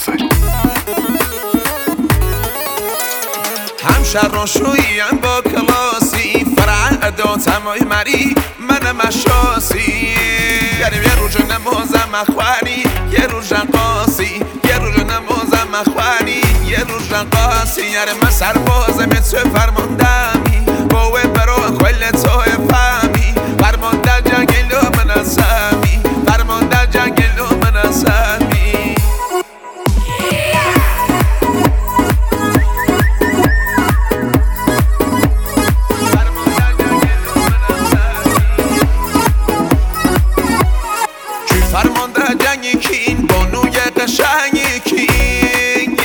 آفرین. همشهرشویم با کلاسی فرع داتمای مری من مشاسی یعنی یه روز نمازم اخوانی یه روز رقاصی یه روز نمازم اخوانی یه روز رقاصی یعنی من سربازم تو فرماندمی باوه برا کل تو فهمی فرمان در جنگل و من اسمی فرمان در جنگل و من اسمی فرمانده جنگی کین بانوی قشنگی کین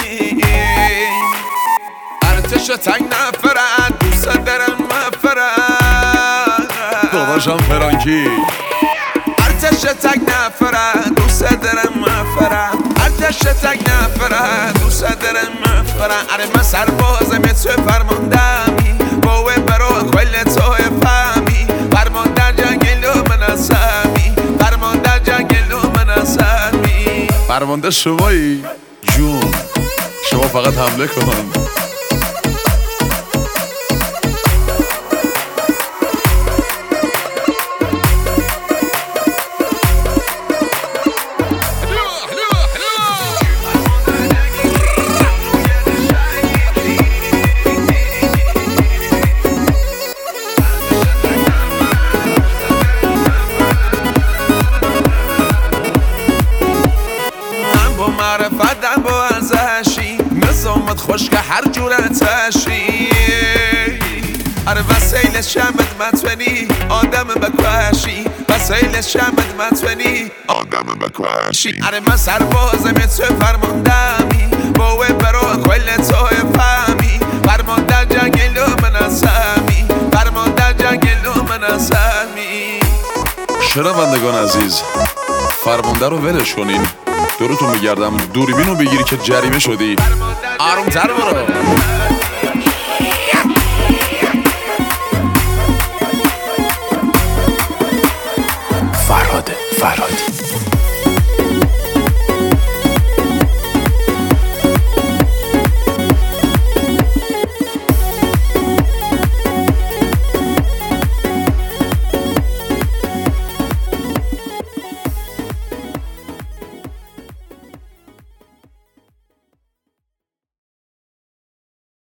ارتش تنگ نفرن دوست دارم مفرن داداشم فرانکی ارتش تنگ نفرن دوست دارم مفرن ارتش تنگ نفرن دوست دارم مفرن اره من سربازم تو فرماندمی باوه برا کل تو فهمی فرمان در جنگل و من اسمی فرمان در جنگل و من اسمی فرمانده شمایی جون شما فقط حمله کن معرفتم با ارزشی نظامت خوش که هر جورتشی اره وسیل شمت متونی آدم بکوشی وسیل شمت متونی آدم بکوشی اره من سربازم تو فرماندمی باوه برا کل تو فهمی فرمان در جنگل و من اسمی فرمان در جنگل و من اسمی شنوندگان عزیز فرمانده رو ولش کنین دورتون میگردم دوربین رو بگیری که جریمه شدی آرومتر برو